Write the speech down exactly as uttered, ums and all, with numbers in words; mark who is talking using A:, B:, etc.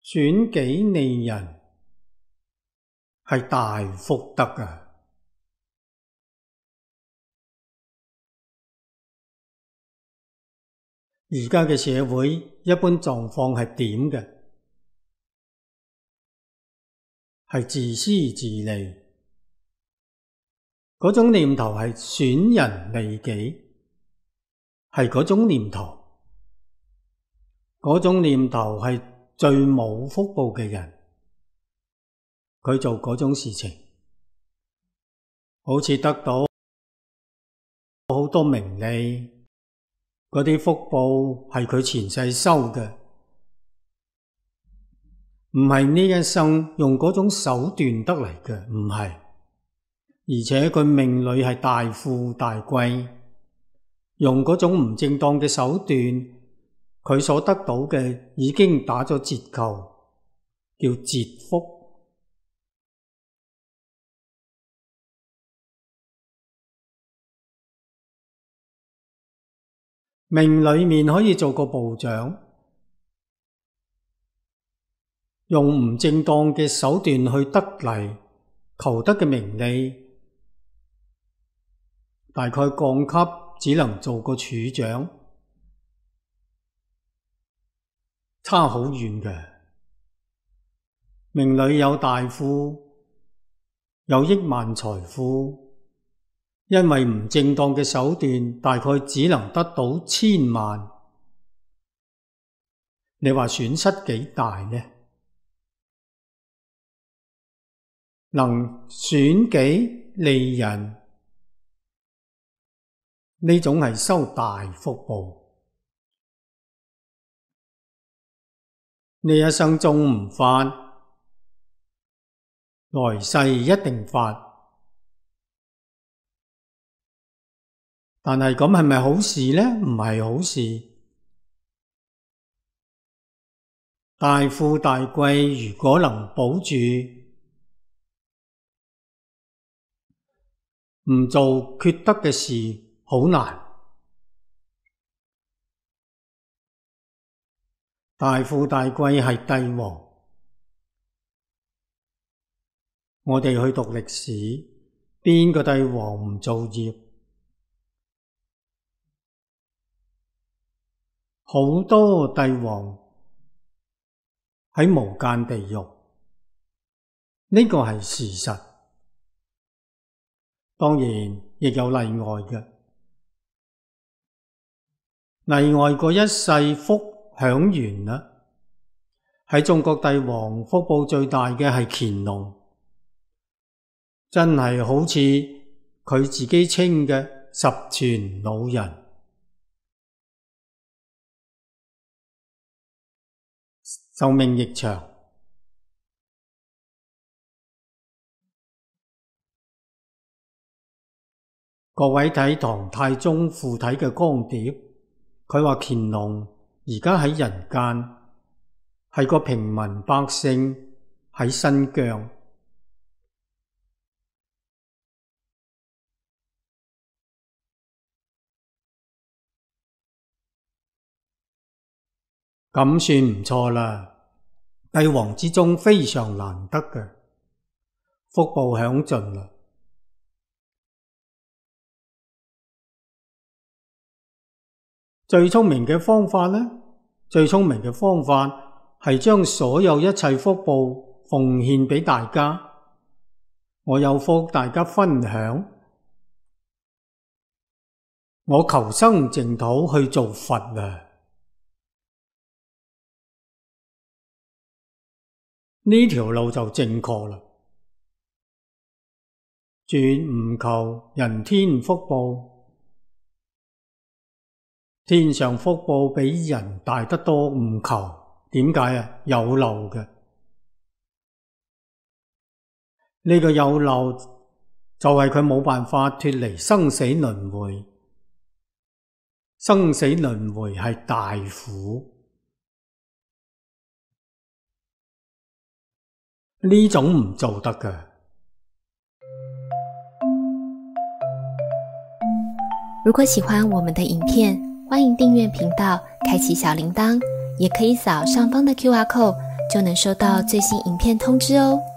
A: 損己利人係大福德啊！而家嘅社會一般狀況係點嘅？係自私自利，嗰種念頭係損人利己，係嗰種念頭，嗰種念頭係最冇福報嘅人，佢做嗰種事情，好似得到好多名利，嗰啲福報係佢前世收嘅，唔係呢一生用嗰種手段得嚟嘅，唔係，而且佢命裏係大富大貴，用嗰種唔正當嘅手段，佢所得到嘅已經打咗折扣，叫折福。命裏面可以做個部長，用唔正當嘅手段去得嚟求得嘅名利，大概降級只能做個處長，差好遠嘅。命裏有大富，有億萬財富，因為唔正當嘅手段，大概只能得到千萬。你話損失幾大呢？能損己利人，呢種係收大福報。呢一生中唔發，來世一定發。但係咁係咪好事呢？唔係好事。大富大貴如果能保住，唔做缺德嘅事，好難。大富大貴係帝王。我哋去讀歷史，邊個帝王唔造業？好多帝王喺無間地獄，呢個係事實。當然亦有例外嘅，例外嗰一世福享完啦。喺中國帝王福報最大嘅係乾隆，真係好似佢自己稱嘅十全老人。壽命亦長。各位睇唐太宗附體嘅光碟，佢話乾隆而家喺人間，係個平民百姓喺新疆。咁算唔錯啦。帝王之中非常難得嘅，福報享盡啦。最聰明嘅方法呢？最聰明嘅方法係將所有一切福報奉獻俾大家。我有福，大家分享。我求生淨土去做佛啊！呢條路就正確啦，絕唔求人天福報，天上福報比人大得多，唔求。點解啊？有漏嘅，呢個有漏就係佢冇辦法脫離生死輪迴，生死輪迴係大苦。呢種唔做得㗎。
B: 如果喜歡我們的影片，歡迎訂閱頻道，開啟小鈴鐺，也可以掃上方的 Q R code 就能收到最新影片通知哦。